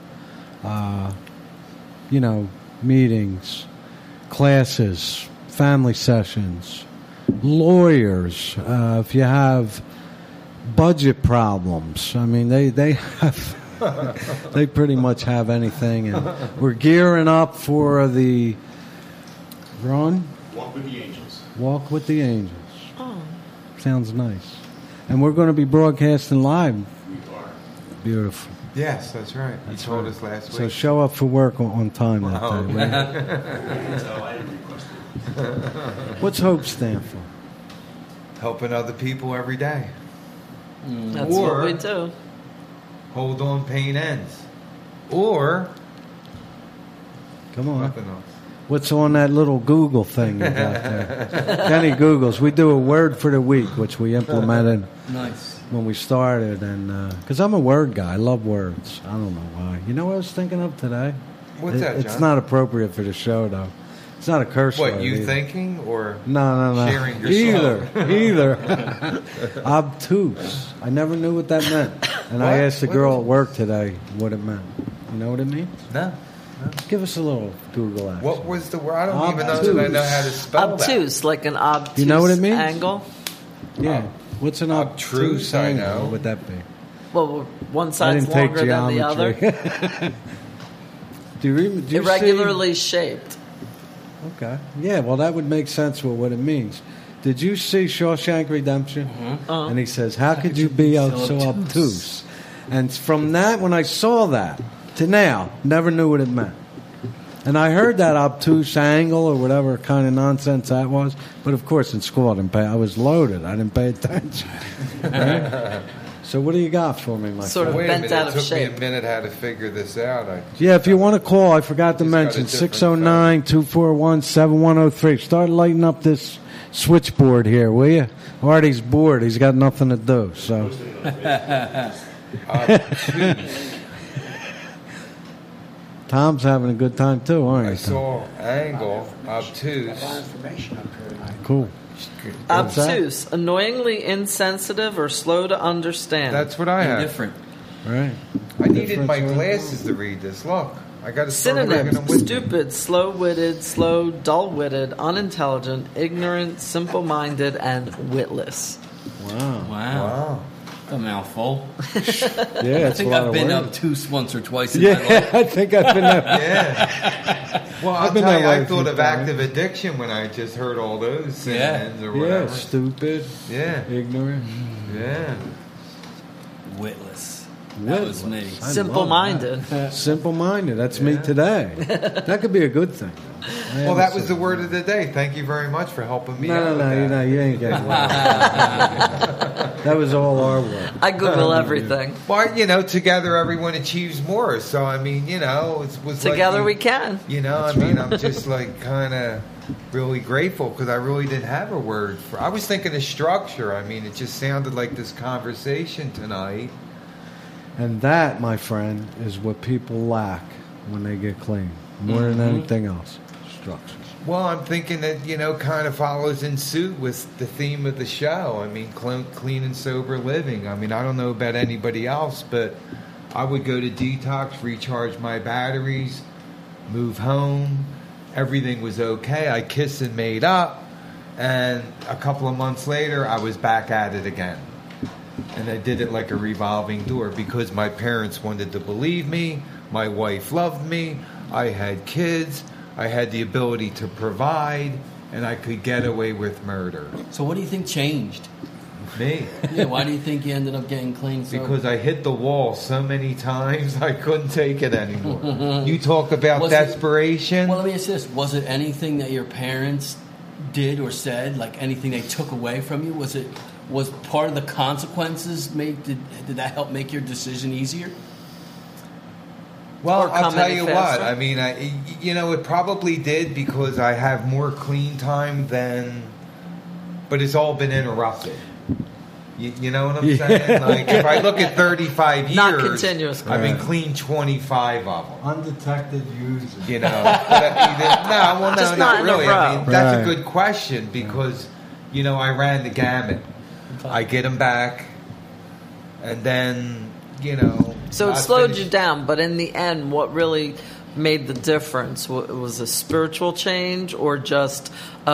Meetings, classes, family sessions, lawyers. If you have budget problems, I mean, they have... they pretty much have anything, and we're gearing up for the run. Walk with the Angels. Walk with the Angels. Oh. Sounds nice. And we're going to be broadcasting live. We are. Beautiful. Yes, that's right. You told us last week. So show up for work on time that day. Right? So I didn't request it. What's HOPE stand for? Helping other people every day. That's Or- what we do. Hold on, pain ends. Or Come on. nothing else. What's on that little Google thing you got there? Kenny Googles. We do a word for the week, which we implemented Nice. when we started, and because I'm a word guy, I love words. I don't know why. You know what I was thinking of today? What's that, It's John? not appropriate for the show, though. It's not a curse word. What, you either. thinking or No. sharing your Either. Obtuse. I never knew what that meant. And I What? asked the What girl is- at work today what it meant. You know what it means? No. Give us a little Google action. What was the word? I don't even know Obtuse. that I know how to spell Obtuse, like an obtuse You know what it means? angle. Yeah. What's an Obtruse, obtuse I angle? know. What would that be? Well, one I side's didn't take longer than the geometry. other. do you Irregularly shaped. See? Okay. Yeah, well, that would make sense with what it means. Did you see Shawshank Redemption? Uh-huh. And he says, how could you be so obtuse? And from that, when I saw that, to now, never knew what it meant. And I heard that obtuse angle or whatever kind of nonsense that was. But, of course, in school, I was loaded. I didn't pay attention. Right? So what do you got for me, my Sort friend? of Wait a bent minute. out It of took me shape. a minute how to figure this out. Yeah, if you want to call, I forgot to He's got a mention different 609-241-7103. Start lighting up this switchboard here, will you? Artie's bored. He's got nothing to do. So Tom's having a good time too, aren't I you? Tom? saw angle, Got obtuse. information up here tonight. Cool. What's that? Obtuse, annoyingly insensitive, or slow to understand. That's what I had. Indifferent. Right. I needed Difference, my right? glasses to read this. Look, I got to start bringing them Synonyms: with me. stupid, slow-witted, slow, dull-witted, unintelligent, ignorant, simple-minded, and witless. Wow. Wow. Wow. A mouthful. Yeah, I it's think a lot I've of been words. obtuse once or twice in my life. Yeah, I think I've been there. Yeah. Well, I'll I've been tell that you, way I a few thought of times. active addiction when I just heard all those Yeah. synonyms or Yeah, whatever. stupid, Yeah. ignorant. Yeah. Witless. That was me. I love Simple-minded. that. Simple-minded. That's me today. That could be a good thing. Well, that was the word of the day. Thank you very much for helping me out No, with that. you ain't getting that was all our work. I Google everything. Well, together everyone achieves more. So, I mean, it was Together like we can. I'm just like kind of really grateful because I really didn't have a word for. I was thinking of structure. I mean, it just sounded like this conversation tonight. And that, my friend, is what people lack when they get clean, more than anything else. Structure. Well, I'm thinking that, kind of follows in suit with the theme of the show. I mean, clean and sober living. I mean, I don't know about anybody else, but I would go to detox, recharge my batteries, move home. Everything was okay. I kissed and made up. And a couple of months later, I was back at it again. And I did it like a revolving door because my parents wanted to believe me. My wife loved me. I had kids. I had the ability to provide. And I could get away with murder. So what do you think changed? Me. Yeah, why do you think you ended up getting clean? So Because I hit the wall so many times, I couldn't take it anymore. You talk about Was it- desperation. Well, let me ask this: was it anything that your parents did or said, like anything they took away from you? Was part of the consequences did that help make your decision easier? Well, Or I'll come tell any you faster? what. I mean, it probably did because I have more clean time than, but it's all been interrupted. You know what I'm saying? Like if I look at 35 years, Not continuous. I've been clean 25 of them. Undetected users. But no, Just not not in a really. I mean, row. that's Right. a good question because, I ran the gamut. I get them back, and then, So it I slowed finish- you down, but in the end, what really made the difference? Was a spiritual change, or just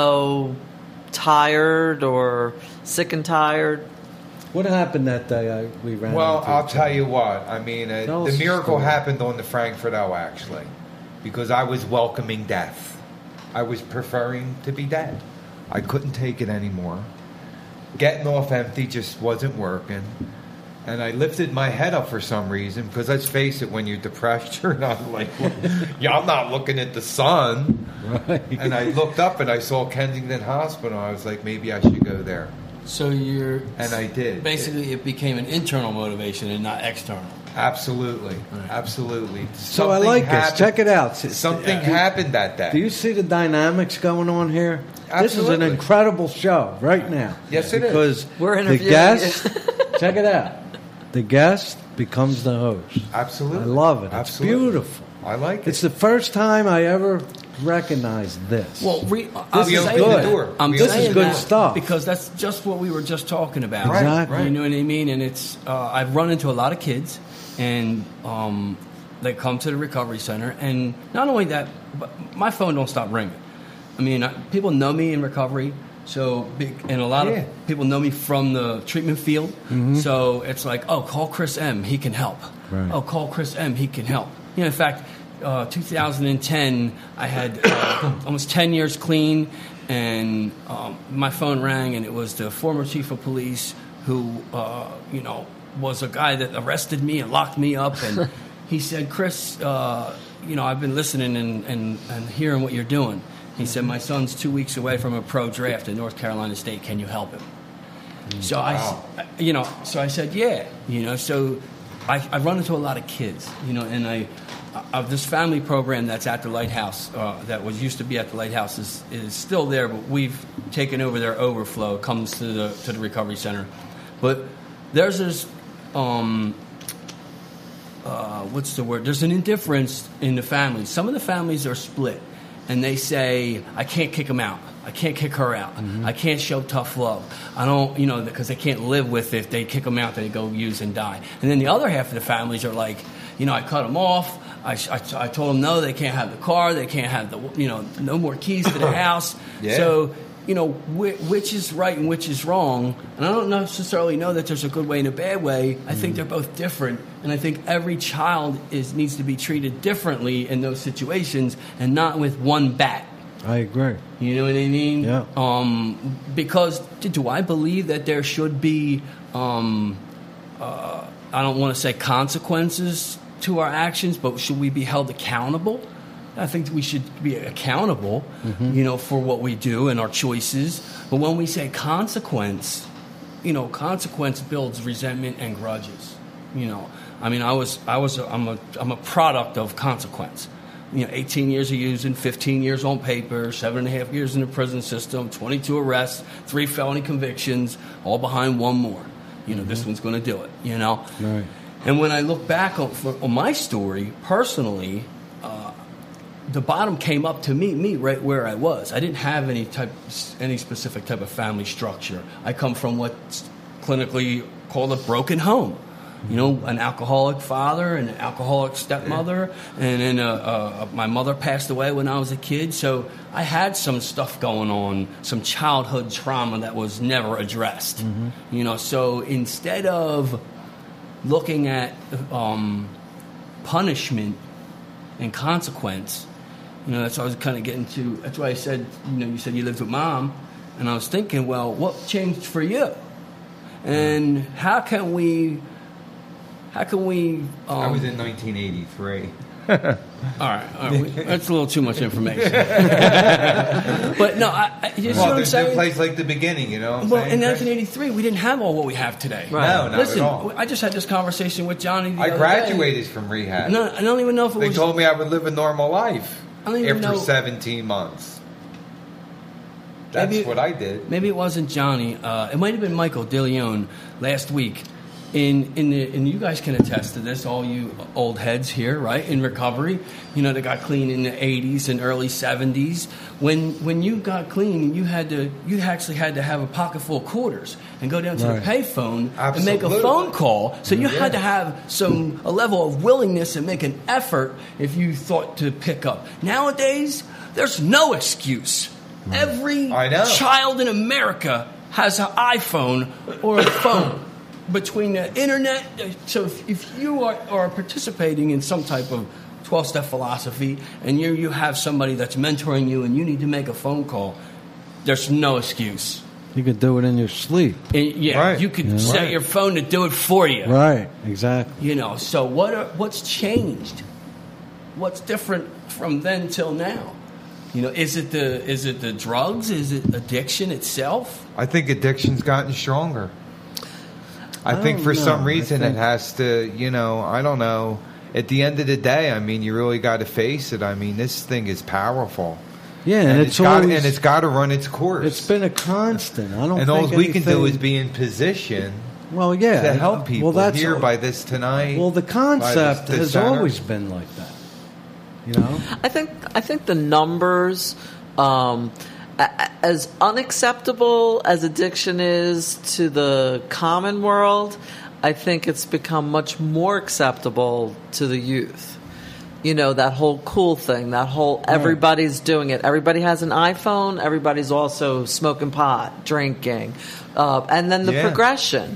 tired, or sick and tired? What happened that day we ran Well, into I'll each tell other? you what. I mean, Tell the us the miracle story. happened on the Frankfurt O, actually, because I was welcoming death. I was preferring to be dead. I couldn't take it anymore. Getting off empty just wasn't working. And I lifted my head up for some reason, because let's face it, when you're depressed, you're not like, I'm not looking at the sun. Right. And I looked up and I saw Kensington Hospital. I was like, maybe I should go there. So And I did. Basically, it became an internal motivation and not external. Absolutely. Absolutely. So I like this. Check it out. Something happened that day. Do you see the dynamics going on here? This is an Absolutely. incredible show right now. Yes, it is. Because We're the interviewing guest, check it out. The guest becomes the host. Absolutely. I love it. It's Absolutely. beautiful. I like it. It's the first time I ever recognized this. Well, We is opened good. the door. I'm We This opened is saying the good door. that stuff. because that's just what we were just talking about. Right, Exactly. right. You know what I mean? And it's I've run into a lot of kids, and they come to the recovery center, and not only that, but my phone don't stop ringing. I mean, people know me in recovery, and a lot Yeah. of people know me from the treatment field. So it's like, oh, call Chris M. He can help. Right. Oh, call Chris M. He can help. In fact, 2010, I had almost 10 years clean, and my phone rang, and it was the former chief of police who, was a guy that arrested me and locked me up, and he said, Chris, I've been listening and hearing what you're doing. He said, my son's 2 weeks away from a pro draft at North Carolina State. Can you help him? So Wow. So I said, yeah, so I run into a lot of kids, and of this family program that's at the Lighthouse, that used to be at the Lighthouse is still there, but we've taken over their overflow. It comes to the recovery center, but there's this what's the word? There's an indifference in the families. Some of the families are split, and they say, I can't kick them out. I can't kick her out. Mm-hmm. I can't show tough love. I don't, because they can't live with it. If they kick them out, they go use and die. And then the other half of the families are like, I cut them off. I told them, no, they can't have the car. They can't have no more keys to the house. Yeah. So, which is right and which is wrong. And I don't necessarily know that there's a good way and a bad way. I think they're both different. And I think every child needs to be treated differently in those situations and not with one bat. I agree. You know what I mean? Yeah. Because do I believe that there should be, I don't want to say consequences to our actions, but should we be held accountable? I think we should be accountable, for what we do and our choices. But when we say consequence, consequence builds resentment and grudges. I'm a product of consequence. 18 years of using, 15 years on paper, 7.5 years in the prison system, 22 arrests, 3 felony convictions, all behind one more. This one's going to do it, Right. And when I look back on my story, personally, the bottom came up to meet me right where I was. I didn't have any specific type of family structure. I come from what's clinically called a broken home. An alcoholic father and an alcoholic stepmother, and then my mother passed away when I was a kid. So I had some stuff going on, some childhood trauma that was never addressed. So instead of looking at punishment and consequence, that's what I was kind of getting to. That's why I said, you said you lived with Mom, and I was thinking, well, what changed for you? And how can we? I was in 1983. All right. That's a little too much information. But no, you know what I'm saying? There's no place like the beginning, Well, in 1983, we didn't have all what we have today. Right. No, not Listen, at all. I just had this conversation with Johnny the I other graduated day. from rehab. No, I don't even know if it was... They told me I would live a normal life after after 17 months. That's what I did. Maybe it wasn't Johnny. It might have been Michael DeLeon last week. And you guys can attest to this, all you old heads here, right? In recovery, that got clean in the 80s and early 70s. When you got clean, you actually had to have a pocket full of quarters and go down to the payphone and make a phone call. So you had to have a level of willingness and make an effort if you thought to pick up. Nowadays, there's no excuse. Every child in America has an iPhone or a phone. Between the internet, so if you are participating in some type of 12-step philosophy and you have somebody that's mentoring you and you need to make a phone call, there's no excuse. You could do it in your sleep. You could set your phone to do it for you. Right, exactly. So what's changed? What's different from then till now? Is it the drugs? Is it addiction itself? I think addiction's gotten stronger. I think for some reason it has to, I don't know. At the end of the day, you really got to face it. This thing is powerful. Yeah, and it's got to run its course. It's been a constant. And all we can do is be in position. Well, yeah, to help people. Well, here by this tonight. Well, the concept has always been like that. I think the numbers. As unacceptable as addiction is to the common world, I think it's become much more acceptable to the youth. That whole cool thing, that whole everybody's doing it. Everybody has an iPhone. Everybody's also smoking pot, drinking. And then the progression,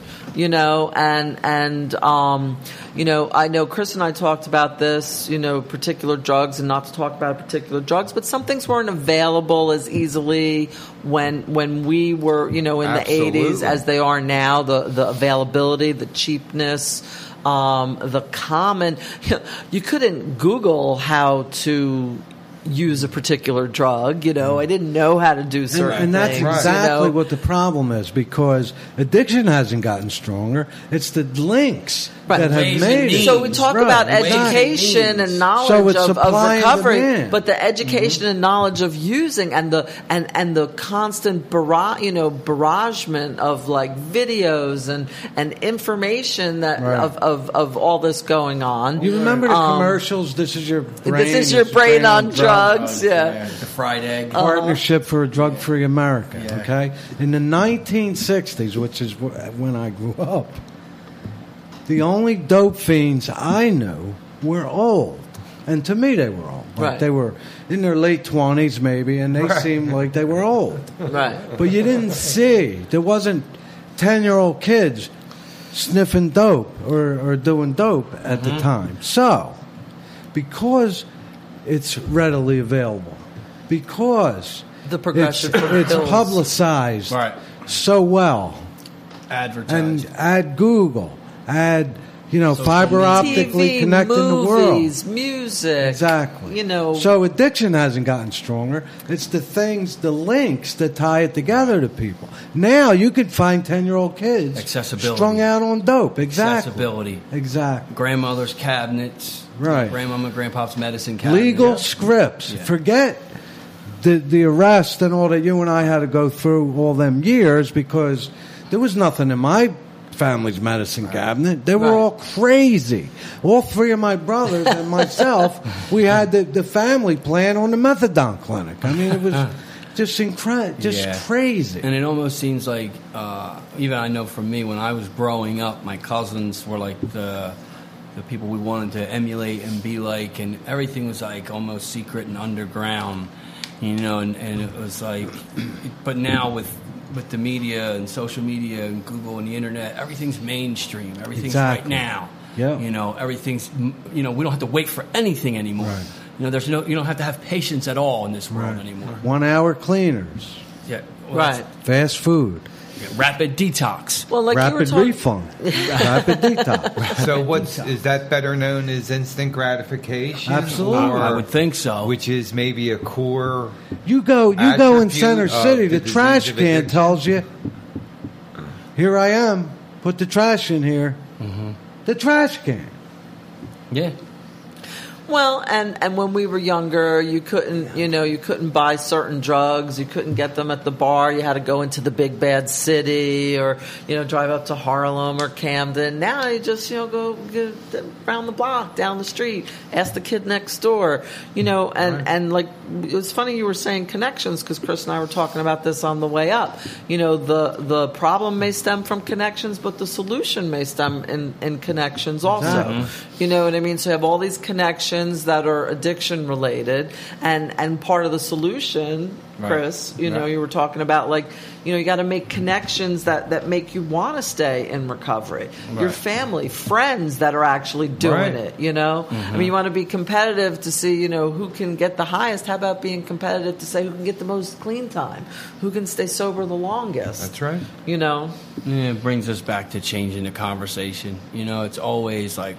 I know Chris and I talked about this, particular drugs, and not to talk about particular drugs, but some things weren't available as easily when we were, in the 80s as they are now. The availability, the cheapness, the common. You couldn't Google how to use a particular drug. I didn't know how to do certain And that's things. exactly what the problem is, because addiction hasn't gotten stronger. It's the links Right. that have Ways made and it. means. So we talk Right, about exactly. education and So knowledge it's of supply and recovery, demand. but the education and knowledge of using and the constant barragement of like videos and information that Right. of all this going on. You remember the commercials? This is your brain. This is your brain on drugs. Yeah. The fried egg. Partnership for a Drug-Free America. Yeah. Okay, in the 1960s, which is when I grew up, the only dope fiends I knew were old, and to me they were old. Like Right. They were in their late 20s maybe, and they seemed like they were old. Right. But you didn't see. There wasn't 10-year-old kids sniffing dope or doing dope at the time. So, because it's readily available, because The progression it's, for it's pills. publicized Right. so well, Advertising. and add Google, add Social fiber media. optically TV, connecting the world. movies, music. Exactly. So So addiction hasn't gotten stronger. It's the things, the links that tie it together to people. Now you could find 10-year-old kids Accessibility. strung out on dope. Exactly. Accessibility. Exactly. Grandmother's cabinets. Right. Grandmama, grandpa's medicine cabinet. Legal scripts. Yeah. Forget the arrest and all that you and I had to go through all them years, because there was nothing in my family's medicine cabinet. They were Right. all crazy. All three of my brothers and myself, we had the family plan on the methadone clinic. I mean, it was just incredible, just Yeah. crazy. And it almost seems like, even I know for me, when I was growing up, my cousins were like the people we wanted to emulate and be like, and everything was like almost secret and underground, and it was like, but now with the media and social media and Google and the internet, everything's mainstream. Everything's Exactly. right now. Yeah. Everything's, we don't have to wait for anything anymore. Right. You don't have to have patience at all in this world anymore. 1-hour cleaners, Yeah. Well, right. fast food, Rapid detox. Well, like you were rapid talking. refund, rapid detox. So is that better known as instant gratification? Absolutely. Or- I would think so. Which is maybe a core. You go in Attribute Center of City, the the trash disease of can addiction. tells you, here I am, put the trash in here. The trash can. Yeah. Well, and when we were younger, you couldn't buy certain drugs. You couldn't get them at the bar. You had to go into the big bad city, or drive up to Harlem or Camden. Now you just go around the block, down the street, ask the kid next door. And like it was funny you were saying connections, because Chris and I were talking about this on the way up. The problem may stem from connections, but the solution may stem in connections also. Exactly. You know what I mean? So you have all these connections that are addiction related, and part of the solution, Chris, you were talking about, like, you got to make connections that make you want to stay in recovery. Your family, friends that are actually doing it, I mean, you want to be competitive to see, who can get the highest. How about being competitive to say who can get the most clean time? Who can stay sober the longest? That's right. Yeah, it brings us back to changing the conversation. It's always like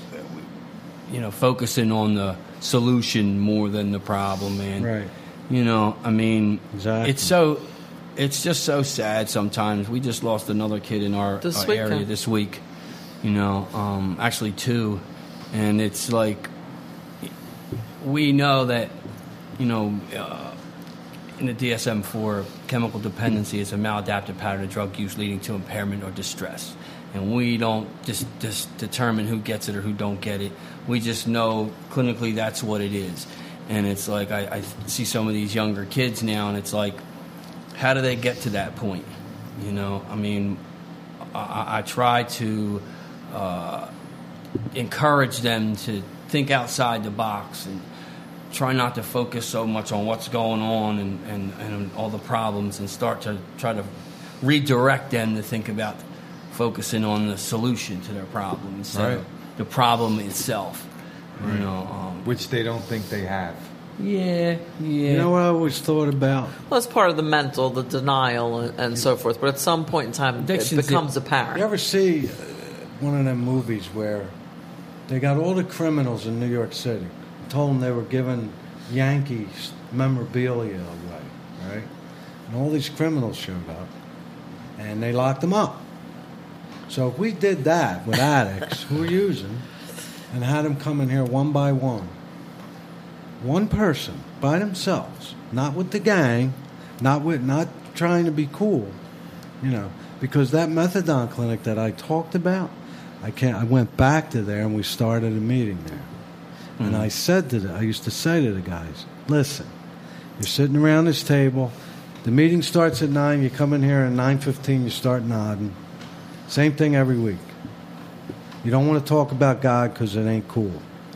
focusing on the solution more than the problem, man. Right. I mean, Exactly. it's just so sad sometimes. We just lost another kid in our area this week. Actually two, and it's like we know that in the DSM-4, chemical dependency is a maladaptive pattern of drug use leading to impairment or distress. And we don't just determine who gets it or who don't get it. We just know clinically that's what it is. And it's like I see some of these younger kids now, and it's like, how do they get to that point? I mean, I try to encourage them to think outside the box and try not to focus so much on what's going on and all the problems, and start to try to redirect them to think about focusing on the solution to their problem instead of the problem itself. Which they don't think they have. Yeah. You know what I always thought about? Well, it's part of the mental, the denial, and so forth. But at some point in time, it becomes apparent. You ever see one of them movies where they got all the criminals in New York City, told them they were given Yankees memorabilia away, right? And all these criminals showed up, and they locked them up. So if we did that with addicts who were using, and had them come in here one by one person by themselves, not with the gang, not trying to be cool, because that methadone clinic that I talked about, I went back to there and we started a meeting there. And I used to say to the guys, listen, you're sitting around this table, the meeting starts at 9, you come in here at 9:15, you start nodding. Same thing every week. You don't want to talk about God because it ain't cool.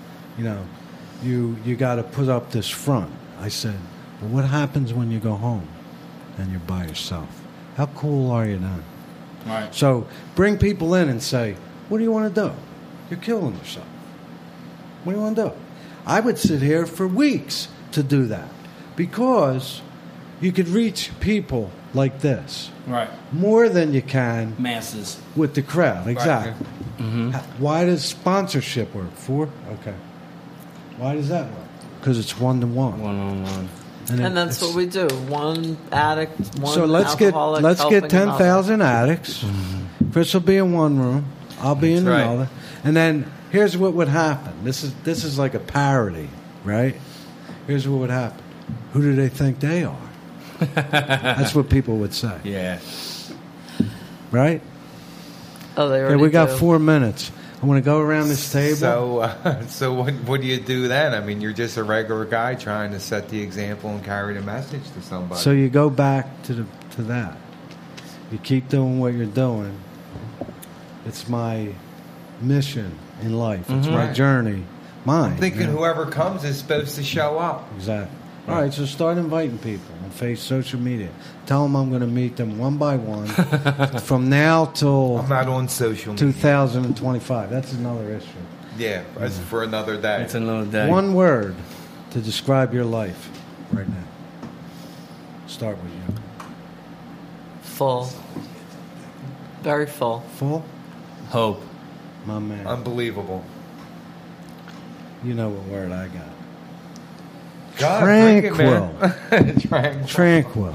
You got to put up this front. I said, well, what happens when you go home and you're by yourself? How cool are you then? Right. So bring people in and say, what do you want to do? You're killing yourself. What do you want to do? I would sit here for weeks to do that because you could reach people like this. Right. More than you can Masses. with the crowd. Exactly. Mm-hmm. Why does sponsorship work? 4? Okay. Why does that work? Because it's one-to-one. One-on-one. And that's what we do. One addict, one so let's alcoholic get 10,000 addicts. Chris will be in one room. I'll be in another. And then here's what would happen. This is like a parody, right? Here's what would happen. Who do they think they are? That's what people would say. Yeah. Right? Oh, they already we got do. 4 minutes. I want to go around this table. So what do you do then? I mean, you're just a regular guy trying to set the example and carry the message to somebody. So you go back to that. You keep doing what you're doing. It's my mission in life. It's my Right. journey. Mine. I'm thinking whoever comes is supposed to show up. Exactly. All right, so start inviting people on social media. Tell them I'm going to meet them one by one from now till I'm not on social media. 2025. That's another issue. Yeah, that's for another day. It's another day. One word to describe your life right now. Start with you. Full. Very full. Full? Hope. My man. Unbelievable. You know what word I got. God, bring it, Tranquil. man. Tranquil.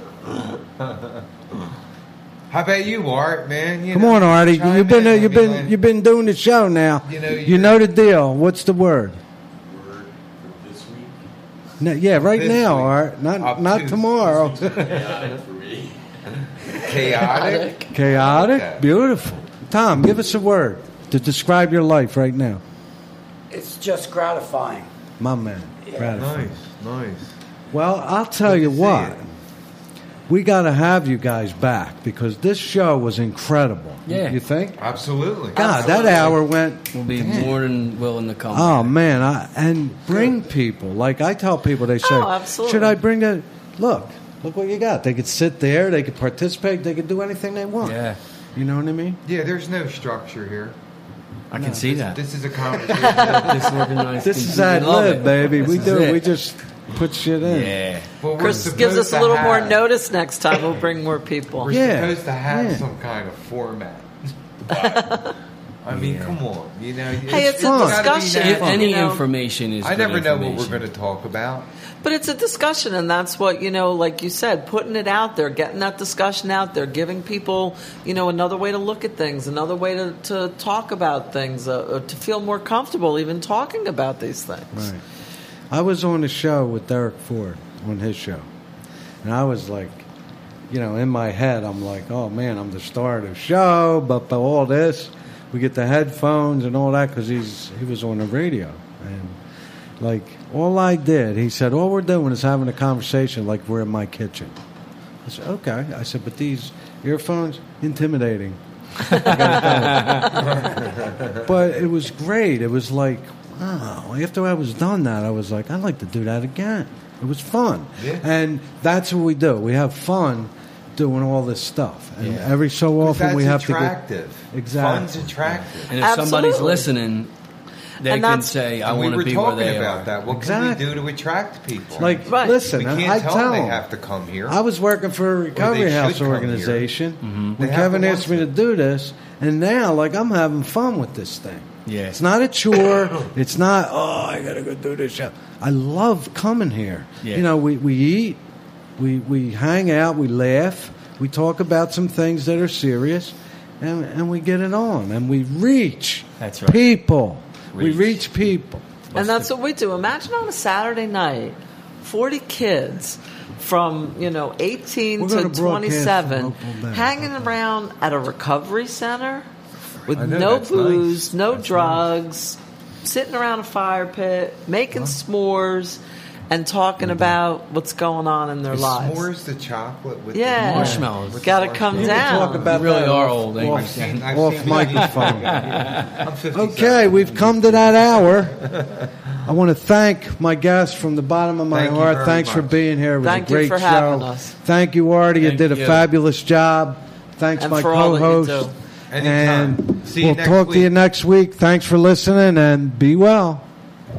How about you, Art? Man, Come on, Artie. chime You've been in. I mean, you've been doing the show now. You know the deal. What's the word? Word for this week. No, yeah, right This now, week. Art. Not Obtuse. tomorrow. Chaotic for me. chaotic. Chaotic. Okay. Beautiful. Tom, give us a word to describe your life right now. It's just gratifying. My man. Gratifying. Nice. Well, I'll tell Good you to see what. it. We got to have you guys back because this show was incredible. Yeah. You think? Absolutely. God, that hour went. We'll be more than willing to come. Oh man, and bring people. Like I tell people, they say, Oh, absolutely. "Should I bring a look? Look what you got." They could sit there, they could participate, they could do anything they want. Yeah. You know what I mean? Yeah, there's no structure here. I can see that. This is a conversation. Disorganized. This is we ad love lib, it. baby. This We is do. it. We just put shit in. Yeah. Well, we're Chris supposed gives us to a little more have- notice next time. We'll bring more people. We're Yeah, supposed to have yeah. some kind of format. But, I mean, come on. You know, Hey, it's a fun. gotta be discussion. natural. Any You know, information is I good never know what we're information. going to talk about. But it's a discussion, and that's what, like you said, putting it out there, getting that discussion out there, giving people, another way to look at things, another way to talk about things, to feel more comfortable even talking about these things. Right. I was on the show with Derek Ford on his show, and I was like, in my head, I'm like, oh man, I'm the star of the show, but all this, we get the headphones and all that because he was on the radio, and like all I did, he said, all we're doing is having a conversation like we're in my kitchen. I said, okay. I said, but these earphones, intimidating. But it was great. It was like, wow. After I was done that, I was like, I'd like to do that again. It was fun. Yeah. And that's what we do. We have fun doing all this stuff. And every so often we have attractive. to get... Exactly. Fun's attractive. And if somebody's Absolutely. listening, they And can that's- say, I And we want were to be where talking they about are. that. What Exactly. can we do to attract people? Like, Right. listen, we can't I tell tell them they them. have to come here. I was working for a recovery should house come here. organization when They have Kevin to asked me want to do this, and now, like, I'm having fun with this thing. Yeah. It's not a chore. It's not, I got to go do this. I love coming here. Yeah. You know, we eat, we hang out, we laugh, we talk about some things that are serious, and we get it on. And we reach That's right. people. We Reach. reach people. And that's what we do. Imagine on a Saturday night, 40 kids from 18 We're to gonna broadcast 27 from Hopeful Day. hanging around at a recovery center with I know, no that's booze, nice. no That's drugs, sitting around a fire pit, making s'mores, and talking about what's going on in their Is lives. s'mores the chocolate with Yeah. the Marshmallows. with the Got to come marshmallows? down. Talk about You really that are off- old, ain't off- you? I've seen Off the- microphone. I'm 57. Okay, we've come to that hour. I want to thank my guests from the bottom of my Thank you heart. very Thanks for much. being here. It was Thank a you great for show. having us. Thank you, Artie. You Thank did a you. fabulous job. Thanks, And my for all that you co-host. do. Anytime. And See you we'll next talk to you week. next week. Thanks for listening, and be well.